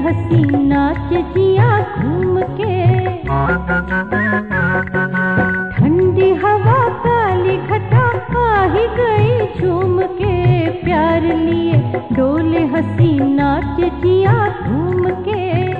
हंसी नाच जिया घूम के। ठंडी हवा काली घटा आ ही गई झूम के, प्यार लिए डोले हंसी नाच जिया घूम के।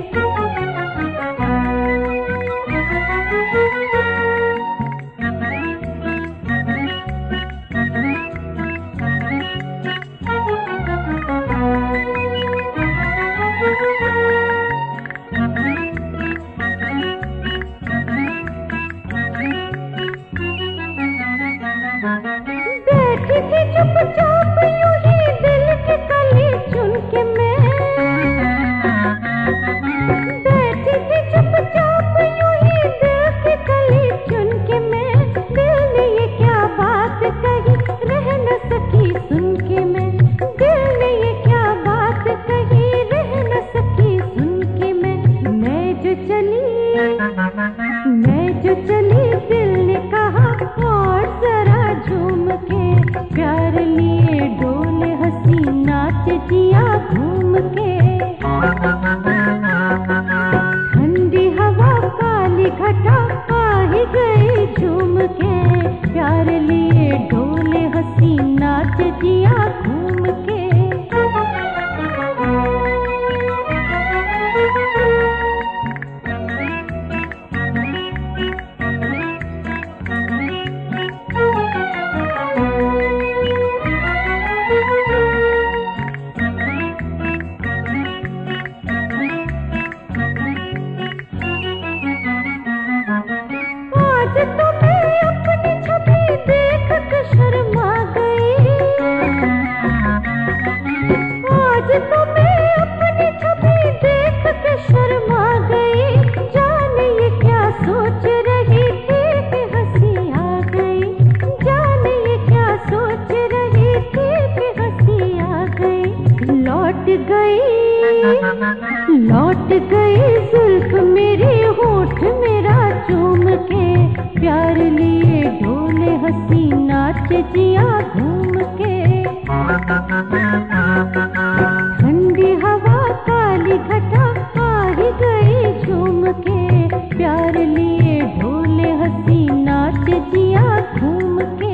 बैठी थी चुपचाप यूं ही दिल की कली चुन के मैं, बैठी थी चुपचाप यूं ही दिल की कली चुन के मैं। दिल ने ये क्या बात कही रह न सकी सुन के मैं, दिल ने ये क्या बात कही रह न सकी सुन के मैं। मैं जो चली दिल ने कहा और जरा झूम के, प्यार लिए डोले हंसी नाच जिया घूम के। ठंडी हवा काली घटा आ ही गई झूम के, प्यार लिए डोले हंसी नाच जिया घूम के। तो मैं अपनी छवि देख कर शर्मा गई, आज तो मैं अपनी छवि देख कर शर्मा गई। जाने ये क्या सोच रही थी कि हंसी आ गई, जाने ये क्या सोच रही थी कि हंसी आ गई। लौट गई जुल्फ मेरी होठ मेरा चूम के, प्यार लिए ढोले हंसी नाच जिया घूम के। ठंडी हवा काली घटा आ ही गई झूम के, प्यार लिए ढोले हंसी नाच जिया घूम के।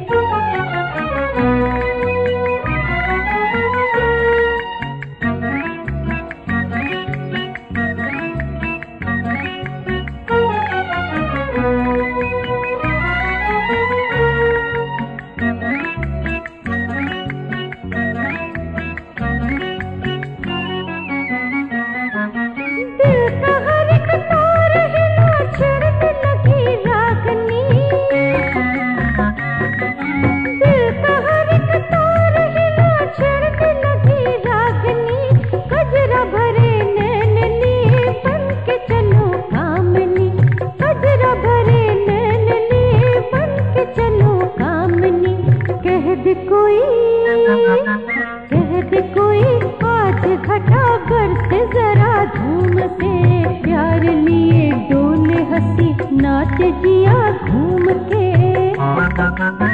कोई आज घटा घर से जरा झूम के, प्यार लिए डोले हंसी नाच जिया घूम के।